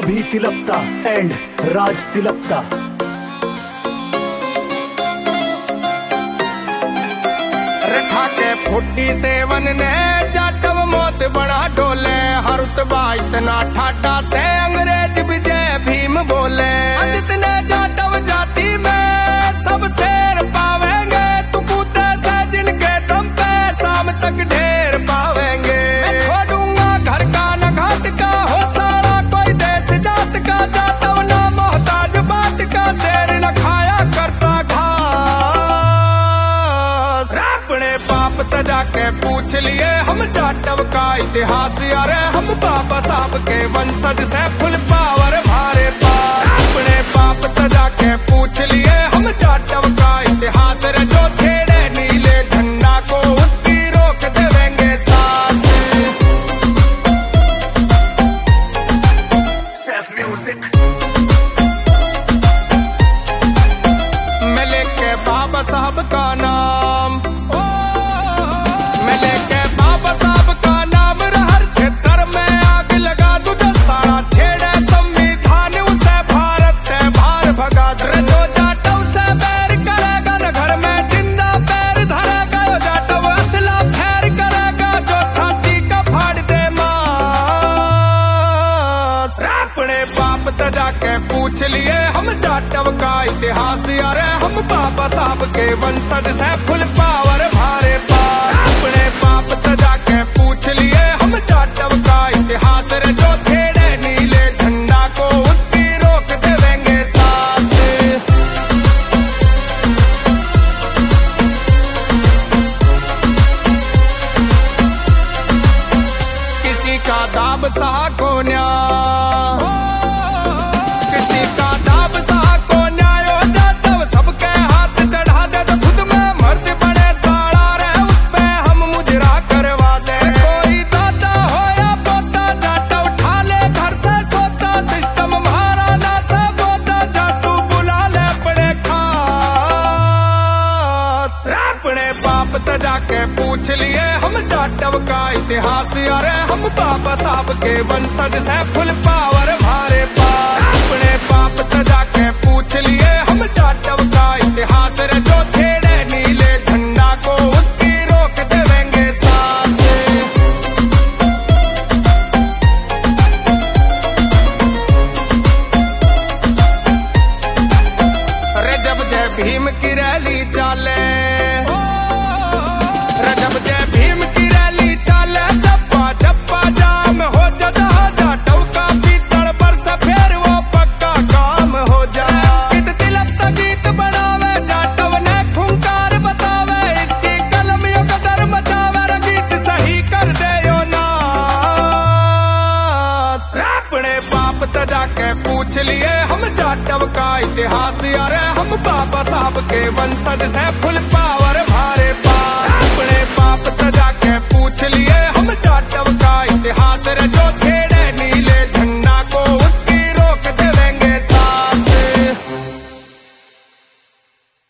अभी तिलपता एंड राज तिलपता। रखा के 47 ने जाटव मौत बना डोले, हर रुतबा इतना ठाटा से अंग्रेज विजय भीम बोले। जितने जाटव जाति में सब शेर पावेंगे, तू कूदे से जिनके दम पे शाम तक ढेर पावेंगे। मैं छोड़ूंगा घर का न घाट का, हो सारा कोई देश जात का, जाटव ना मोहताज बाट का, शेर न खाया करता घास। अपने बाप तजा के पूछ लिए हम जाटव का इतिहास, यार हम बाबा साहब के वंशज से फुल पावर भारे पार। अपने बाप तजा के पूछ लिए हम जाटव का इतिहास, रे जो छेड़े नीले झंडा को उसकी रोक देवेंगे सांस। Safe music. मैं लेके बाबा साहब का नाम, मैं लेके बाबा साहब का नाम, हर क्षेत्र में आग लगा दूं। जो सारा छेड़े संविधान उसे भारत है भार भगा दे। जो जाटव से बैर करेगा न घर में जिंदा पैर धरेगा, जो जाटव असला फैर करेगा, जो छाती का फाड़ दे मांस। अपने बाप तजा के पूछ लिए हम जाटव का इतिहास, यार हम बाबा साहब के वंशज से फुल पावर भारे पार। अपने बाप तजा के पूछ लिए हम जाटव का इतिहास, रे जो छेड़े नीले झंडा को उसकी रोक देवेंगे सांस। किसी का दाब सहा को न्याय, किसी का दाब सहा को न्याय, हो जाटव सबके हाथ चढ़ा दे। तो खुद में मर्द बड़े साड़ा रहे, उस पे हम मुजरा करवा दे। कोई दादा हो या पोता, जाटव उठा ले घर से सोता, सिस्टम महाराणा से बोता, जाटू बुला ले अपने खास। अपने बाप तजा के पूछ लिए हम जाटव का इतिहास, यार हम बाबा साहब के वंशज से फुल पावर भारे पार। अपने बाप तजा के पूछ लिए हम जाटव का इतिहास, रे जो छेड़े नीले झंडा को उसकी रोक देवेंगे सांस। रे जब जय भीम की रैली चाले, रे जब जय भीम की रैली चाले, चप्पा चप्पा जाम हो जा। जाटव का पीतल पर से फिर वो पक्का काम हो जा। गीत तिलक गीत बनावे, जाटव ने खूंकार बतावे, इसकी कलम यो कदर मचावे, रे गीत सही कर दे यो नास। अपने बाप तजा के पूछ लिए हम जाटव का इतिहास, यार हम बाबा साहब के वंशज से फुल पावर भारे पार। अपने बाप तजा के पूछ लिए हम जाटव का इतिहास, रे जो छेड़